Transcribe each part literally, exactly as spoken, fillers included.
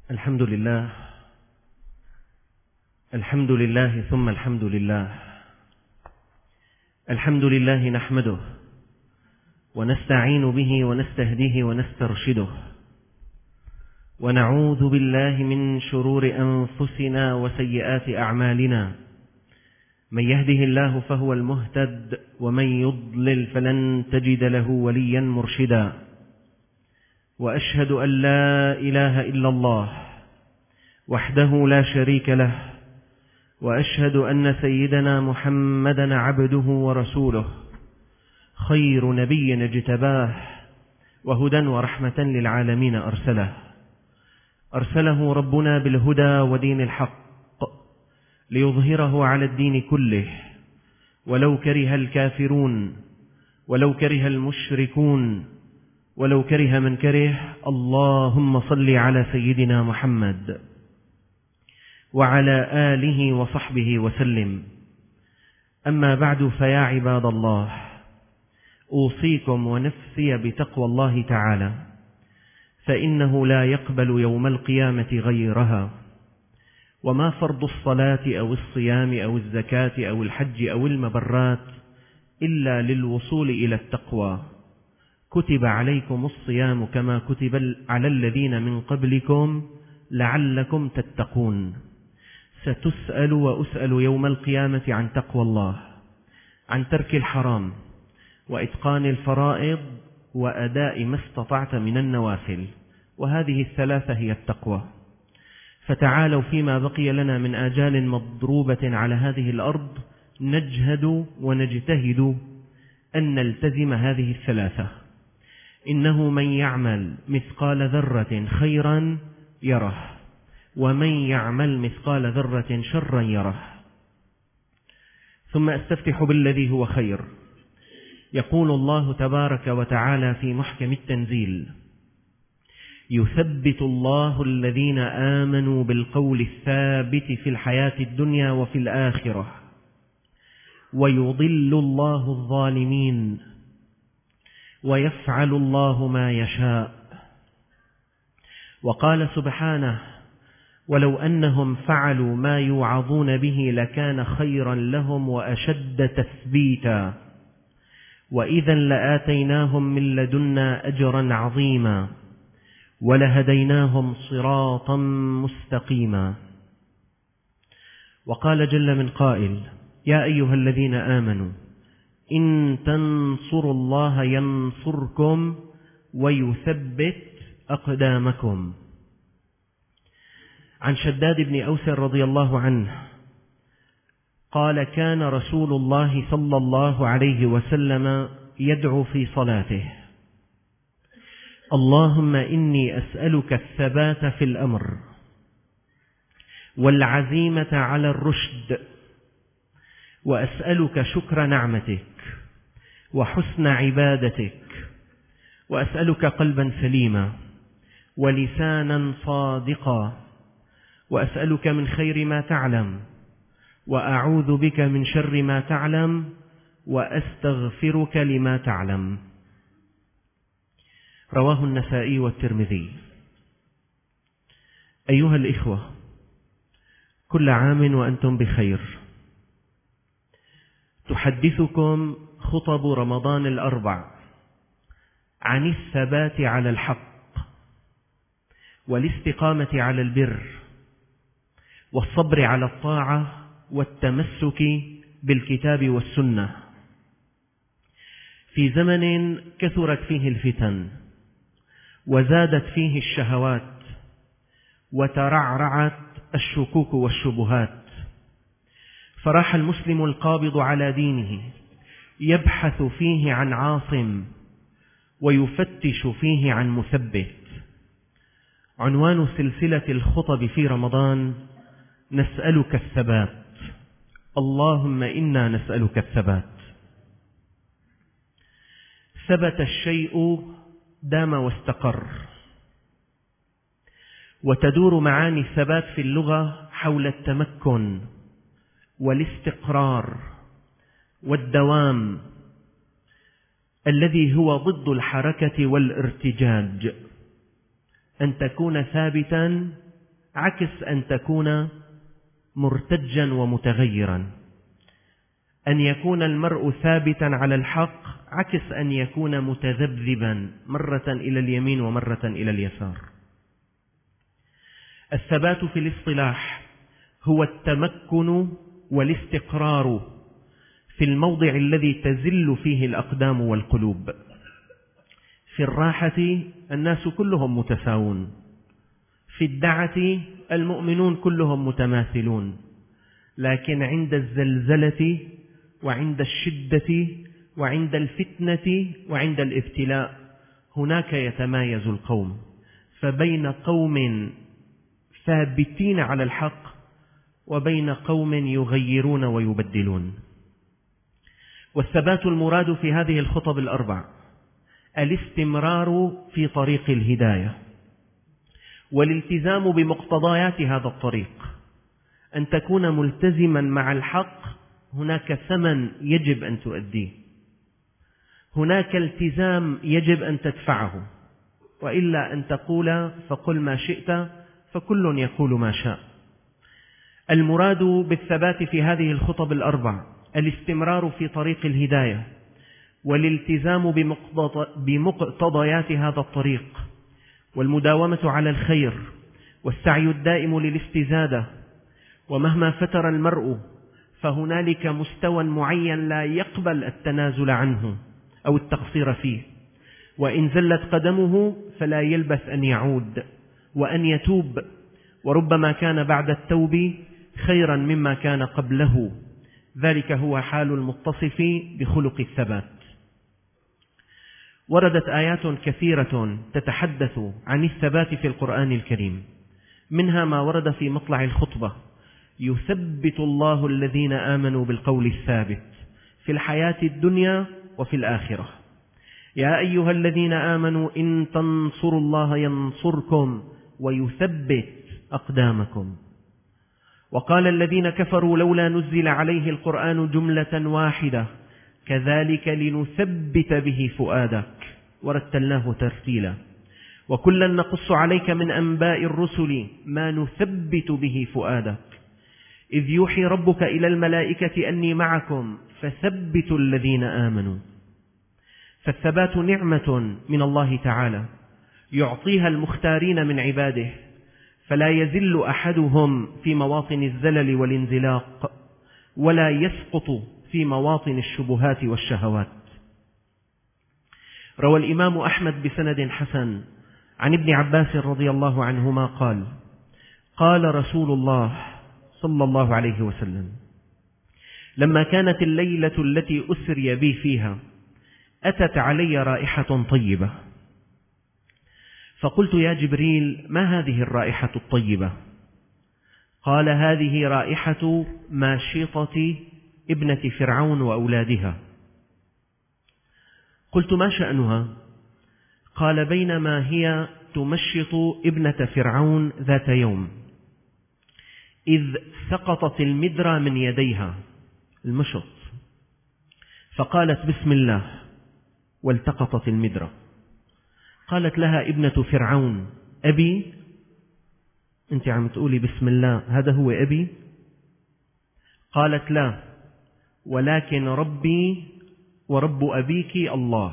الحمد لله الحمد لله ثم الحمد لله الحمد لله نحمده ونستعين به ونستهديه ونسترشده ونعوذ بالله من شرور أنفسنا وسيئات أعمالنا. من يهده الله فهو المهتد ومن يضلل فلن تجد له وليا مرشدا. وأشهد أن لا إله إلا الله وحده لا شريك له، وأشهد أن سيدنا محمدا عبده ورسوله، خير نبي اجتباه وهدى ورحمة للعالمين أرسله أرسله ربنا بالهدى ودين الحق ليظهره على الدين كله ولو كره الكافرون ولو كره المشركون ولو كره من كره. اللهم صل على سيدنا محمد وعلى آله وصحبه وسلم. أما بعد، فيا عباد الله، أوصيكم ونفسي بتقوى الله تعالى، فإنه لا يقبل يوم القيامة غيرها. وما فرض الصلاة أو الصيام أو الزكاة أو الحج أو المبرات إلا للوصول إلى التقوى. كتب عليكم الصيام كما كتب على الذين من قبلكم لعلكم تتقون. ستسأل وأسأل يوم القيامة عن تقوى الله، عن ترك الحرام وإتقان الفرائض وأداء ما استطعت من النوافل، وهذه الثلاثة هي التقوى. فتعالوا فيما بقي لنا من آجال مضروبة على هذه الأرض نجهد ونجتهد أن نلتزم هذه الثلاثة. إنه من يعمل مثقال ذرة خيرا يره، ومن يعمل مثقال ذرة شرا يره. ثم أستفتح بالذي هو خير. يقول الله تبارك وتعالى في محكم التنزيل: يثبت الله الذين آمنوا بالقول الثابت في الحياة الدنيا وفي الآخرة ويضل الله الظالمين ويفعل الله ما يشاء. وقال سبحانه: ولو أنهم فعلوا ما يوعظون به لكان خيرا لهم وأشد تثبيتا وإذا لآتيناهم من لدنا أجرا عظيما ولهديناهم صراطا مستقيما. وقال جل من قائل: يا أيها الذين آمنوا إن تنصروا الله ينصركم ويثبت أقدامكم. عن شداد بن أوس رضي الله عنه قال: كان رسول الله صلى الله عليه وسلم يدعو في صلاته: اللهم إني أسألك الثبات في الأمر والعزيمة على الرشد، وأسألك شكر نعمتك وحسن عبادتك، وأسألك قلبا سليما ولسانا صادقا، وأسألك من خير ما تعلم وأعوذ بك من شر ما تعلم وأستغفرك لما تعلم. رواه النسائي والترمذي. أيها الإخوة، كل عام وأنتم بخير. تحدثكم خطب رمضان الأربع عن الثبات على الحق والاستقامة على البر والصبر على الطاعة والتمسك بالكتاب والسنة في زمن كثرت فيه الفتن وزادت فيه الشهوات وترعرعت الشكوك والشبهات. فراح المسلم القابض على دينه يبحث فيه عن عاصم ويفتش فيه عن مثبت. عنوان سلسلة الخطب في رمضان: نسألك الثبات. اللهم إنا نسألك الثبات. ثبت الشيء دام واستقر. وتدور معاني الثبات في اللغة حول التمكن والاستقرار والدوام، الذي هو ضد الحركة والارتجاج. أن تكون ثابتا عكس أن تكون مرتجا ومتغيرا. أن يكون المرء ثابتا على الحق عكس أن يكون متذبذبا مرة إلى اليمين ومرة إلى اليسار. الثبات في الاصطلاح هو التمكن والاستقرار في الموضع الذي تزل فيه الأقدام والقلوب. في الراحة الناس كلهم متساوون، في الدعة المؤمنون كلهم متماثلون، لكن عند الزلزلة وعند الشدة وعند الفتنة وعند الابتلاء هناك يتمايز القوم. فبين قوم ثابتين على الحق وبين قوم يغيرون ويبدلون. والثبات المراد في هذه الخطب الأربع الاستمرار في طريق الهداية والالتزام بمقتضيات هذا الطريق. أن تكون ملتزما مع الحق هناك ثمن يجب أن تؤديه، هناك التزام يجب أن تدفعه، وإلا أن تقول فقل ما شئت فكل يقول ما شاء. المراد بالثبات في هذه الخطب الأربع الاستمرار في طريق الهداية والالتزام بمقتضيات هذا الطريق والمداومة على الخير والسعي الدائم للاستزادة. ومهما فتر المرء فهنالك مستوى معين لا يقبل التنازل عنه أو التقصير فيه، وإن زلت قدمه فلا يلبث أن يعود وأن يتوب، وربما كان بعد التوب خيرا مما كان قبله. ذلك هو حال المتصف بخلق الثبات. وردت آيات كثيرة تتحدث عن الثبات في القرآن الكريم، منها ما ورد في مطلع الخطبة: يثبت الله الذين آمنوا بالقول الثابت في الحياة الدنيا وفي الآخرة. يا أيها الذين آمنوا إن تنصروا الله ينصركم ويثبت أقدامكم. وقال الذين كفروا لولا نزل عليه القرآن جملة واحدة كذلك لنثبت به فؤادك ورتلناه ترتيلا وكلا نقص عليك من أنباء الرسل ما نثبت به فؤادك إذ يوحي ربك إلى الملائكة أني معكم فثبتوا الذين آمنوا. فالثبات نعمة من الله تعالى يعطيها المختارين من عباده، فلا يزل أحدهم في مواطن الزلل والانزلاق ولا يسقط في مواطن الشبهات والشهوات. روى الإمام أحمد بسند حسن عن ابن عباس رضي الله عنهما قال: قال رسول الله صلى الله عليه وسلم: لما كانت الليلة التي أسري بي فيها أتت علي رائحة طيبة، فقلت يا جبريل ما هذه الرائحة الطيبة؟ قال: هذه رائحة ماشطة ابنة فرعون وأولادها. قلت: ما شأنها؟ قال: بينما هي تمشط ابنة فرعون ذات يوم إذ سقطت المدرة من يديها، المشط، فقالت بسم الله والتقطت المدرة. قالت لها ابنة فرعون: أبي؟ أنت عم تقولي بسم الله، هذا هو أبي؟ قالت: لا، ولكن ربي ورب أبيك الله.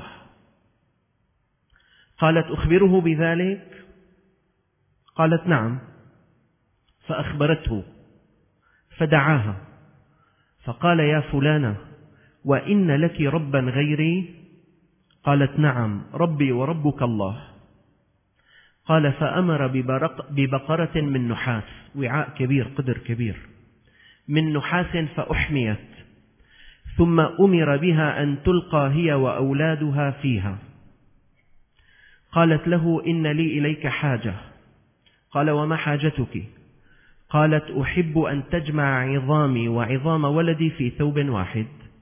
قالت: أخبره بذلك؟ قالت: نعم. فأخبرته فدعاها فقال: يا فلانة، وإن لك ربا غيري؟ قالت: نعم، ربي وربك الله. قال: فأمر ببقرة من نحاس، وعاء كبير، قدر كبير من نحاس، فأحميت، ثم أمر بها أن تلقى هي وأولادها فيها. قالت له: إن لي إليك حاجة. قال: وما حاجتك؟ قالت: أحب أن تجمع عظامي وعظام ولدي في ثوب واحد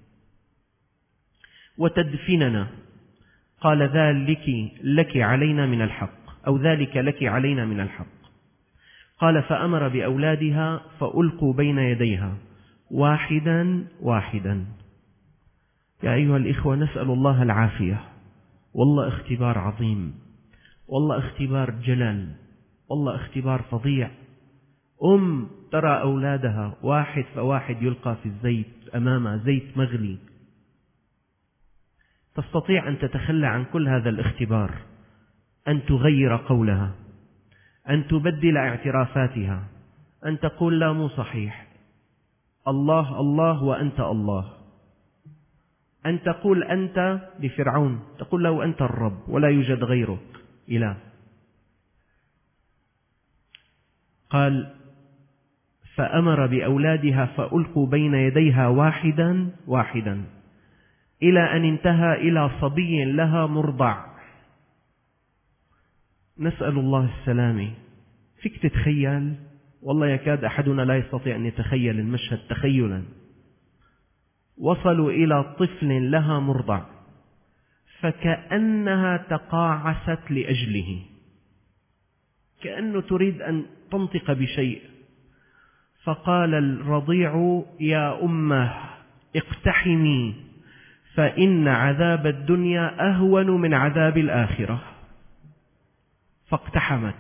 وتدفننا. قال: ذلك لك علينا من الحق، أو ذلك لك علينا من الحق. قال: فأمر بأولادها فألقوا بين يديها واحدا واحدا. يا أيها الإخوة، نسأل الله العافية. والله اختبار عظيم، والله اختبار جلال، والله اختبار فظيع. أم ترى أولادها واحد فواحد يلقى في الزيت أمامها، زيت مغلي، تستطيع أن تتخلى عن كل هذا الاختبار، أن تغير قولها، أن تبدل اعترافاتها، أن تقول لا مو صحيح، الله الله وأنت الله، أن تقول أنت لفرعون، تقول له أنت الرب ولا يوجد غيرك إله. قال فأمر بأولادها فألقوا بين يديها واحدا واحدا إلى أن انتهى إلى صبي لها مرضع. نسأل الله السلامة. فيك تتخيل؟ والله يكاد أحدنا لا يستطيع أن يتخيل المشهد تخيلا. وصلوا إلى طفل لها مرضع فكأنها تقاعست لأجله، كأنه تريد أن تنطق بشيء، فقال الرضيع يا أمه اقتحمي فإن عذاب الدنيا أهون من عذاب الآخرة، فاقتحمت.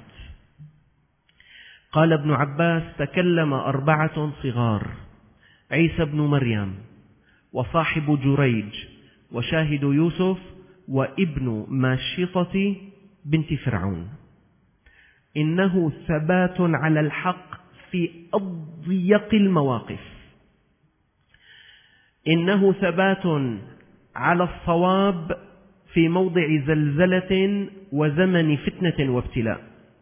قال ابن عباس تكلم أربعة صغار: عيسى بن مريم، وصاحب جريج، وشاهد يوسف، وابن ماشطة بنت فرعون. إنه ثبات على الحق في أضيق المواقف، إنه ثبات على الصواب في موضع زلزلة وزمن فتنة وابتلاء.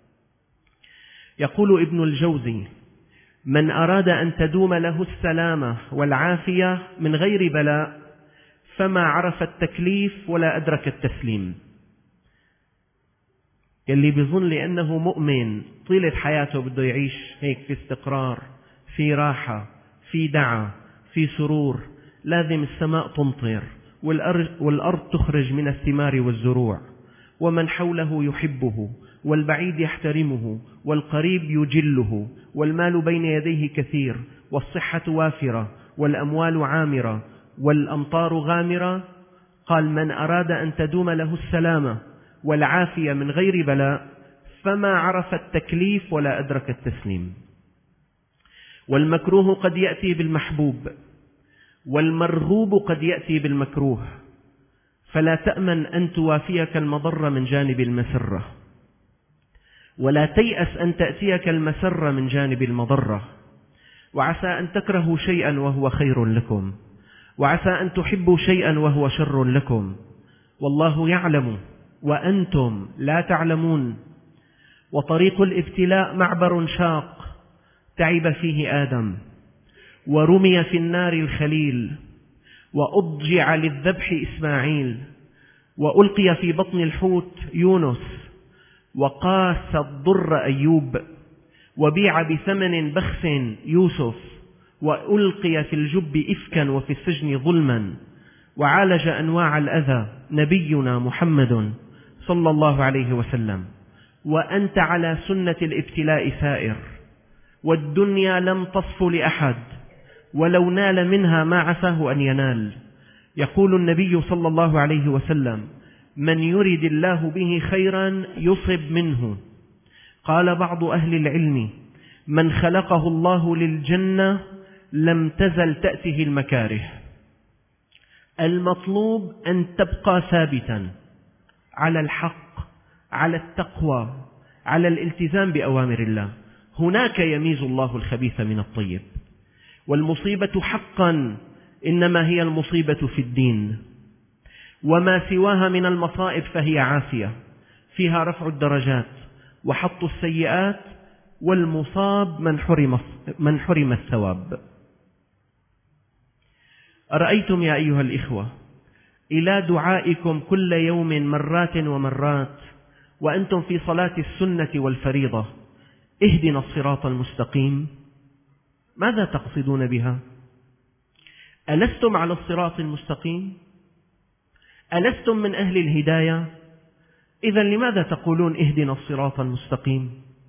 يقول ابن الجوزي: من أراد أن تدوم له السلامة والعافية من غير بلاء فما عرف التكليف ولا أدرك التسليم. يلي بيظن لأنه مؤمن طيلة حياته بده يعيش هيك في استقرار، في راحة، في دعة، في سرور، لازم السماء تمطر والأرض تخرج من الثمار والزروع، ومن حوله يحبه، والبعيد يحترمه، والقريب يجله، والمال بين يديه كثير، والصحة وافرة، والأموال عامرة، والأمطار غامرة. قال: من أراد أن تدوم له السلامة والعافية من غير بلاء فما عرف التكليف ولا أدرك التسليم. والمكروه قد يأتي بالمحبوب، والمرغوب قد يأتي بالمكروه، فلا تأمن أن توافيك المضرة من جانب المسرة، ولا تيأس أن تأتيك المسرة من جانب المضرة. وعسى أن تكرهوا شيئا وهو خير لكم، وعسى أن تحبوا شيئا وهو شر لكم، والله يعلم وأنتم لا تعلمون. وطريق الابتلاء معبر شاق تعب فيه آدم، ورمي في النار الخليل، وأضجع للذبح إسماعيل، وألقي في بطن الحوت يونس، وقاس الضر أيوب، وبيع بثمن بخس يوسف، وألقي في الجب إفكا وفي السجن ظلما، وعالج أنواع الأذى نبينا محمد صلى الله عليه وسلم. وأنت على سنة الابتلاء سائر، والدنيا لم تصف لأحد، ولو نال منها ما عساه أن ينال. يقول النبي صلى الله عليه وسلم: من يرد الله به خيرا يصب منه. قال بعض أهل العلم: من خلقه الله للجنة لم تزل تأته المكاره. المطلوب أن تبقى ثابتا على الحق، على التقوى، على الالتزام بأوامر الله. هناك يميز الله الخبيث من الطيب. والمصيبة حقا إنما هي المصيبة في الدين، وما سواها من المصائب فهي عافية، فيها رفع الدرجات وحط السيئات، والمصاب من حرم من حرم الثواب. أرأيتم يا أيها الإخوة إلى دعائكم كل يوم مرات ومرات وأنتم في صلاة السنة والفريضة: اهدنا الصراط المستقيم، ماذا تقصدون بها؟ ألستم على الصراط المستقيم؟ ألستم من أهل الهداية؟ إذن لماذا تقولون اهدنا الصراط المستقيم؟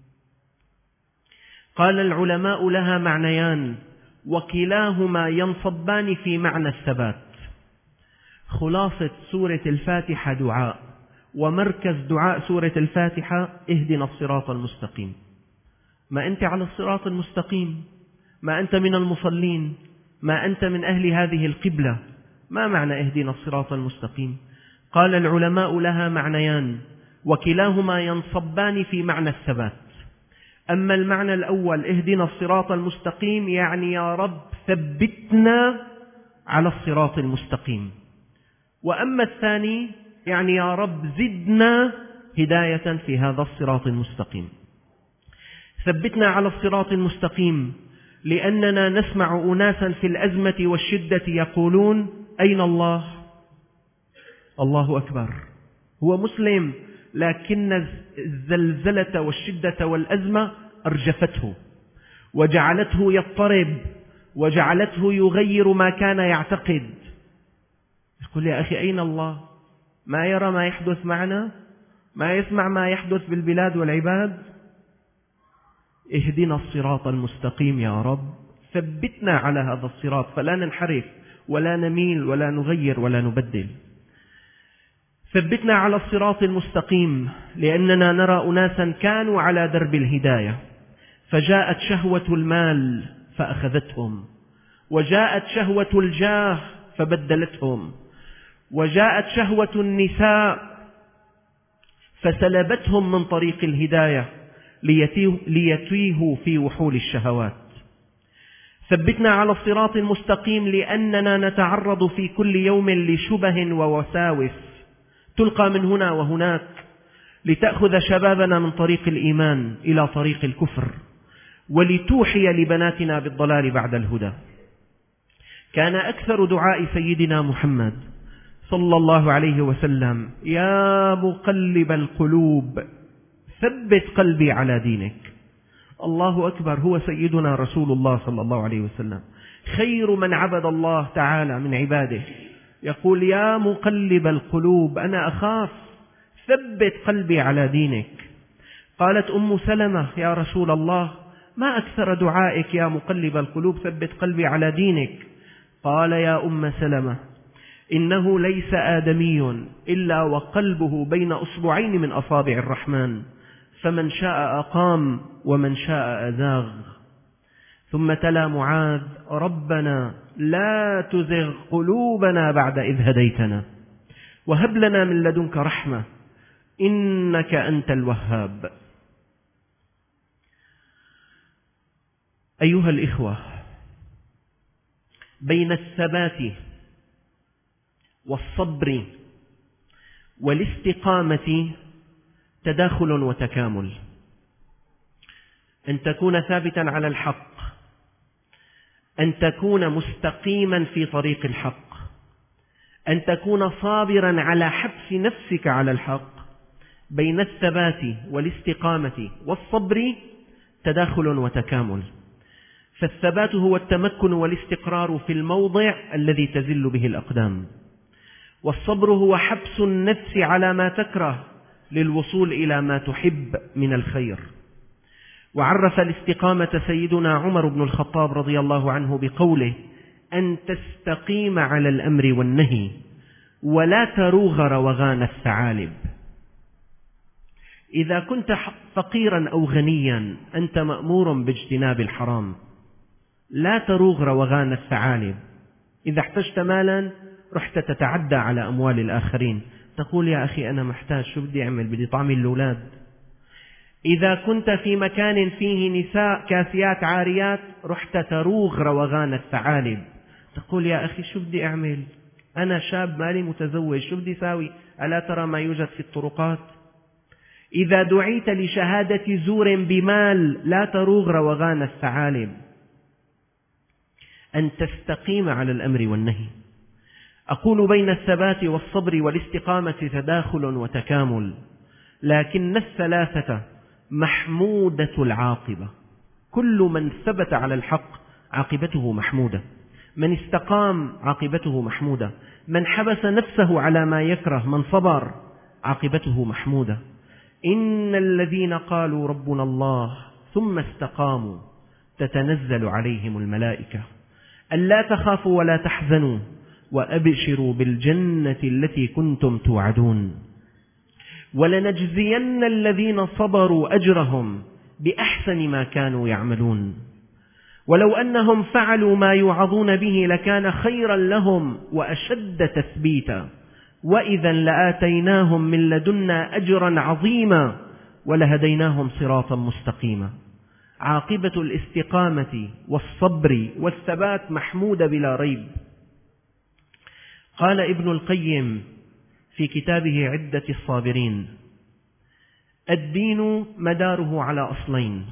قال العلماء: لها معنيان، وكلاهما ينصبان في معنى الثبات. خلاصة سورة الفاتحة دعاء، ومركز دعاء سورة الفاتحة اهدنا الصراط المستقيم. ما أنت على الصراط المستقيم، ما أنت من المصلين، ما أنت من أهل هذه القبلة. ما معنى اهدنا الصراط المستقيم؟ قال العلماء لها معنيان، وكلاهما ينصبان في معنى الثبات. أما المعنى الأول اهدنا الصراط المستقيم يعني يا رب ثبتنا على الصراط المستقيم، وأما الثاني يعني يا رب زدنا هداية في هذا الصراط المستقيم. ثبتنا على الصراط المستقيم لأننا نسمع أناسا في الأزمة والشدة يقولون أين الله؟ الله أكبر. هو مسلم لكن الزلزلة والشدة والأزمة أرجفته وجعلته يضطرب وجعلته يغير ما كان يعتقد. يقول يا أخي أين الله؟ ما يرى ما يحدث معنا؟ ما يسمع ما يحدث بالبلاد والعباد؟ اهدنا الصراط المستقيم يا رب، ثبتنا على هذا الصراط فلا ننحرف ولا نميل ولا نغير ولا نبدل. ثبتنا على الصراط المستقيم لأننا نرى أناسا كانوا على درب الهداية فجاءت شهوة المال فأخذتهم، وجاءت شهوة الجاه فبدلتهم، وجاءت شهوة النساء فسلبتهم من طريق الهداية ليتيهوا في وحول الشهوات. ثبتنا على الصراط المستقيم لأننا نتعرض في كل يوم لشبه ووساوس تلقى من هنا وهناك لتأخذ شبابنا من طريق الإيمان إلى طريق الكفر ولتوحي لبناتنا بالضلال بعد الهدى. كان أكثر دعاء سيدنا محمد صلى الله عليه وسلم يا مقلب القلوب ثبت قلبي على دينك. الله أكبر. هو سيدنا رسول الله صلى الله عليه وسلم خير من عبد الله تعالى من عباده يقول يا مقلب القلوب أنا أخاف ثبت قلبي على دينك. قالت أم سلمة يا رسول الله ما أكثر دعائك يا مقلب القلوب ثبت قلبي على دينك؟ قال يا أم سلمة إنه ليس آدمي إلا وقلبه بين أصبعين من أصابع الرحمن فمن شاء أقام ومن شاء أزاغ. ثم تلا معاذ ربنا لا تزغ قلوبنا بعد إذ هديتنا وهب لنا من لدنك رحمة إنك أنت الوهاب. أيها الإخوة، بين الثبات والصبر والاستقامة تداخل وتكامل. أن تكون ثابتا على الحق، أن تكون مستقيما في طريق الحق، أن تكون صابرا على حبس نفسك على الحق. بين الثبات والاستقامة والصبر تداخل وتكامل. فالثبات هو التمكن والاستقرار في الموضع الذي تزل به الأقدام، والصبر هو حبس النفس على ما تكره للوصول إلى ما تحب من الخير. وعرف الاستقامة سيدنا عمر بن الخطاب رضي الله عنه بقوله أن تستقيم على الأمر والنهي ولا تروغ روغان الثعالب. إذا كنت فقيرا أو غنيا أنت مأمور باجتناب الحرام، لا تروغ روغان الثعالب. إذا احتجت مالا رحت تتعدى على أموال الآخرين، تقول يا أخي أنا محتاج، شو بدي أعمل، بدي طعمي الأولاد. إذا كنت في مكان فيه نساء كاسيات عاريات رحت تروغ روغان الثعالب، تقول يا أخي شو بدي أعمل، أنا شاب مالي متزوج، شو بدي ساوي، ألا ترى ما يوجد في الطرقات. إذا دعيت لشهادة زور بمال لا تروغ روغان الثعالب. أن تستقيم على الأمر والنهي. أقول بين الثبات والصبر والاستقامة تداخل وتكامل، لكن الثلاثة محمودة العاقبة. كل من ثبت على الحق عاقبته محمودة، من استقام عاقبته محمودة، من حبس نفسه على ما يكره، من صبر عاقبته محمودة. إن الذين قالوا ربنا الله ثم استقاموا تتنزل عليهم الملائكة ألا تخافوا ولا تحزنوا وأبشروا بالجنة التي كنتم توعدون ولنجزين الذين صبروا أجرهم بأحسن ما كانوا يعملون. ولو أنهم فعلوا ما يوعظون به لكان خيرا لهم وأشد تثبيتا، وإذا لآتيناهم من لدنا أجرا عظيما ولهديناهم صراطا مستقيما. عاقبة الاستقامة والصبر والثبات محمودة بلا ريب. قال ابن القيم في كتابه عدة الصابرين: الدين مداره على أصلين،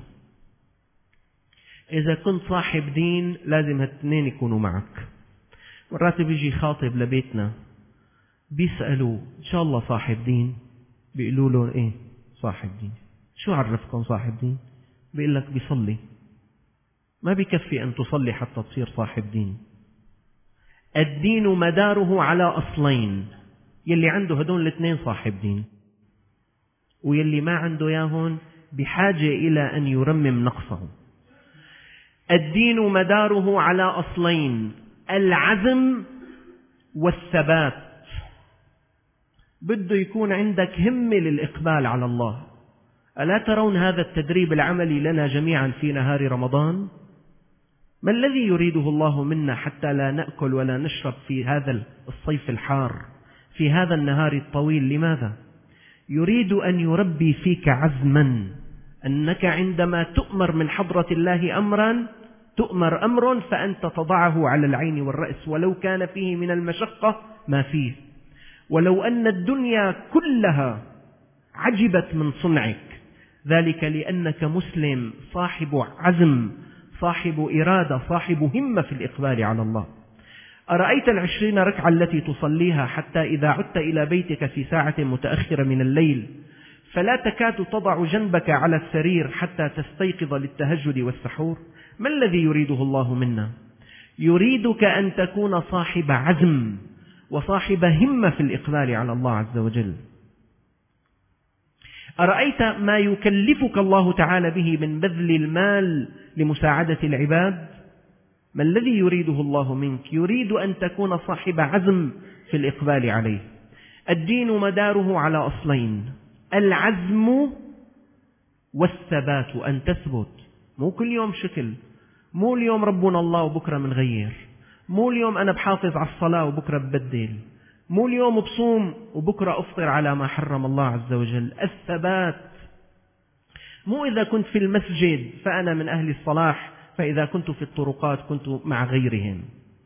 إذا كنت صاحب دين لازم هالاثنين يكونوا معك. مرات بيجي خاطب لبيتنا بيسألوا إن شاء الله صاحب دين، بيقولوا له إيه صاحب دين؟ شو عرفكم صاحب دين؟ بيقول لك بيصلي. ما بيكفي أن تصلي حتى تصير صاحب دين. الدين مداره على أصلين، يلي عنده هدول الاثنين صاحب دين، ويلي ما عنده ياهن بحاجة إلى أن يرمم نقصه. الدين مداره على أصلين: العزم والثبات. بده يكون عندك همة للإقبال على الله. ألا ترون هذا التدريب العملي لنا جميعا في نهار رمضان؟ ما الذي يريده الله منا حتى لا نأكل ولا نشرب في هذا الصيف الحار، في هذا النهار الطويل؟ لماذا؟ يريد أن يربي فيك عزما، أنك عندما تؤمر من حضرة الله أمرا، تؤمر أمر فأنت تضعه على العين والرأس ولو كان فيه من المشقة ما فيه. ولو أن الدنيا كلها عجبت من صنعك، ذلك لأنك مسلم صاحب عزم، صاحب إرادة، صاحب همة في الإقبال على الله. أرأيت العشرين ركعة التي تصليها حتى إذا عدت إلى بيتك في ساعة متأخرة من الليل فلا تكاد تضع جنبك على السرير حتى تستيقظ للتهجد والسحور؟ ما الذي يريده الله منا؟ يريدك أن تكون صاحب عزم وصاحب همة في الإقبال على الله عز وجل. أرأيت ما يكلفك الله تعالى به من بذل المال لمساعدة العباد؟ ما الذي يريده الله منك؟ يريد أن تكون صاحب عزم في الإقبال عليه. الدين مداره على أصلين: العزم والثبات، أن تثبت. مو كل يوم شكل، مو اليوم ربنا الله وبكرة منغير، مو اليوم أنا بحافظ على الصلاة وبكرة ببدل، مو اليوم بصوم وبكرة أفطر على ما حرم الله عز وجل. الثبات مو إذا كنت في المسجد فأنا من أهل الصلاح، فإذا كنت في الطرقات كنت مع غيرهم.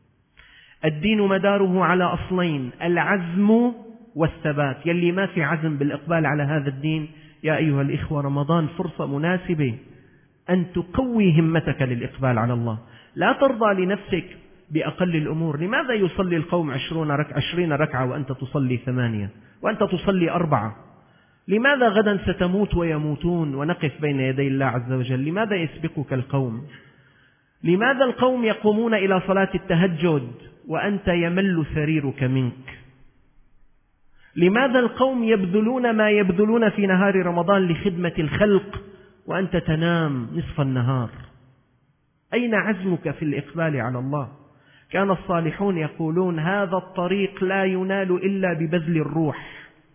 الدين مداره على أصلين: العزم والثبات. يلي ما في عزم بالإقبال على هذا الدين، يا أيها الإخوة، رمضان فرصة مناسبة أن تقوي همتك للإقبال على الله. لا ترضى لنفسك بأقل الأمور. لماذا يصلي القوم عشرين ركعة, عشرين ركعة وأنت تصلي ثمانية وأنت تصلي أربعة؟ لماذا غدا ستموت ويموتون ونقف بين يدي الله عز وجل؟ لماذا يسبقك القوم؟ لماذا القوم يقومون إلى صلاة التهجد وأنت يمل سريرك منك؟ لماذا القوم يبذلون ما يبذلون في نهار رمضان لخدمة الخلق وأنت تنام نصف النهار؟ أين عزمك في الإقبال على الله؟ كان الصالحون يقولون: هذا الطريق لا ينال إلا ببذل الروح.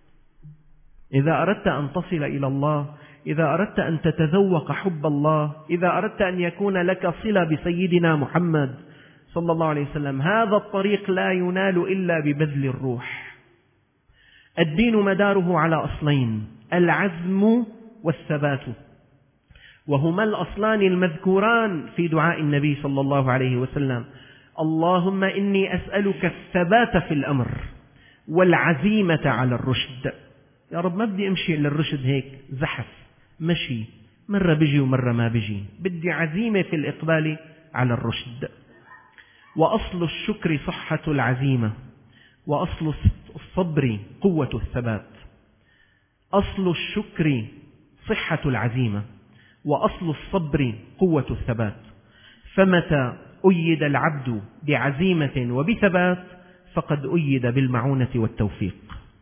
إذا أردت أن تصل إلى الله، إذا أردت أن تتذوق حب الله، إذا أردت أن يكون لك صلة بسيدنا محمد صلى الله عليه وسلم، هذا الطريق لا ينال إلا ببذل الروح. الدين مداره على أصلين: العزم والثبات، وهما الأصلان المذكوران في دعاء النبي صلى الله عليه وسلم: اللهم إني أسألك الثبات في الأمر والعزيمة على الرشد. يا رب ما بدي أمشي للرشد هيك زحف مشي، مرة بيجي ومرة ما بيجي، بدي عزيمة في الإقبال على الرشد. وأصل الشكر صحة العزيمة، وأصل الصبر قوة الثبات. أصل الشكر صحة العزيمة، وأصل الصبر قوة الثبات. فمتى أيد العبد بعزيمة وبثبات فقد أيد بالمعونة والتوفيق.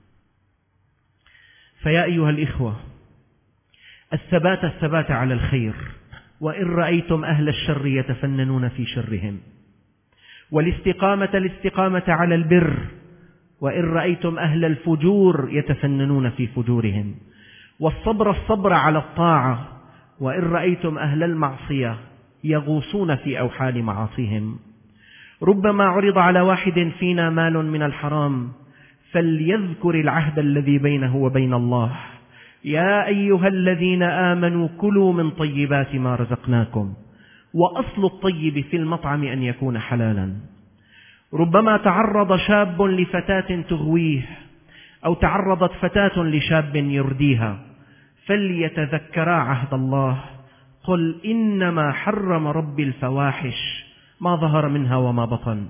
فيا أيها الإخوة، الثبات الثبات على الخير، وإن رأيتم أهل الشر يتفننون في شرهم، والاستقامة الاستقامة على البر، وإن رأيتم أهل الفجور يتفننون في فجورهم، والصبر الصبر على الطاعة، وإن رأيتم أهل المعصية يغوصون في أوحال معاصيهم. ربما عرض على واحد فينا مال من الحرام فليذكر العهد الذي بينه وبين الله: يا أيها الذين آمنوا كلوا من طيبات ما رزقناكم، وأصل الطيب في المطعم أن يكون حلالا. ربما تعرض شاب لفتاة تغويه، أو تعرضت فتاة لشاب يرديها، فليتذكرا عهد الله: قل إنما حرم ربي الفواحش ما ظهر منها وما بطن.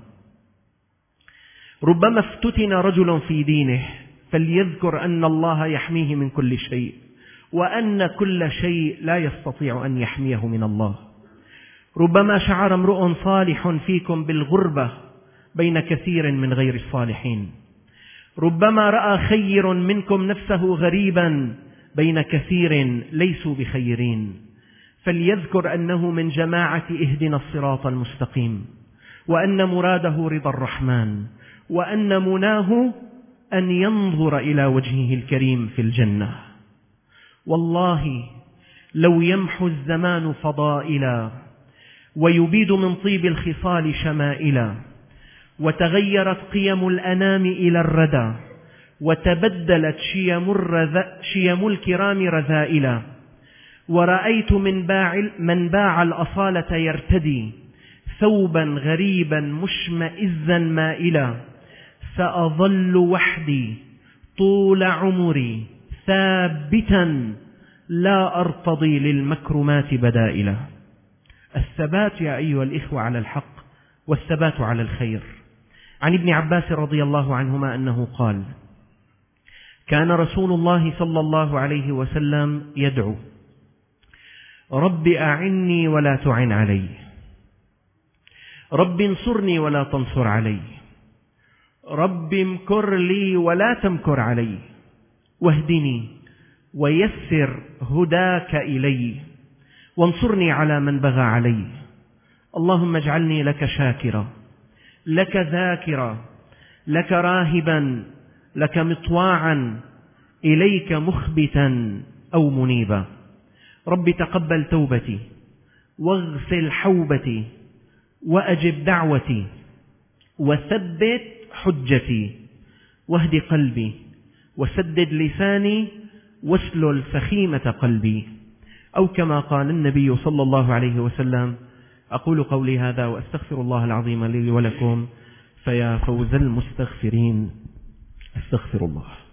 ربما افتتن رجل في دينه، فليذكر أن الله يحميه من كل شيء، وأن كل شيء لا يستطيع أن يحميه من الله. ربما شعر امرؤ صالح فيكم بالغربة بين كثير من غير الصالحين. ربما رأى خير منكم نفسه غريبا بين كثير ليسوا بخيرين، فليذكر أنه من جماعة اهدنا الصراط المستقيم، وأن مراده رضا الرحمن، وأن مناه أن ينظر إلى وجهه الكريم في الجنة. والله لو يمحو الزمان فضائلا، ويبيد من طيب الخصال شمائلا، وتغيرت قيم الأنام إلى الردى، وتبدلت شيم, الرذ... شيم الكرام رذائلا، ورأيت من باع, من باع الأصالة يرتدي ثوبا غريبا مشمئزا مائلا، سأظل وحدي طول عمري ثابتا لا أرتضي للمكرمات بدائلا. الثبات يا أيها الإخوة على الحق، والثبات على الخير. عن ابن عباس رضي الله عنهما أنه قال: كان رسول الله صلى الله عليه وسلم يدعو: رب أعني ولا تعن علي، رب انصرني ولا تنصر علي، رب امكر لي ولا تمكر علي، واهدني ويسر هداك إلي، وانصرني على من بغى علي. اللهم اجعلني لك شاكرا، لك ذاكرا، لك راهبا، لك مطواعا، إليك مخبتا أو منيبا. رب تقبل توبتي، واغسل حوبتي، وأجب دعوتي، وثبت حجتي، واهد قلبي، وسدد لساني، واسلل سخيمة قلبي. أو كما قال النبي صلى الله عليه وسلم. أقول قولي هذا وأستغفر الله العظيم لي ولكم، فيا فوز المستغفرين. استغفر الله.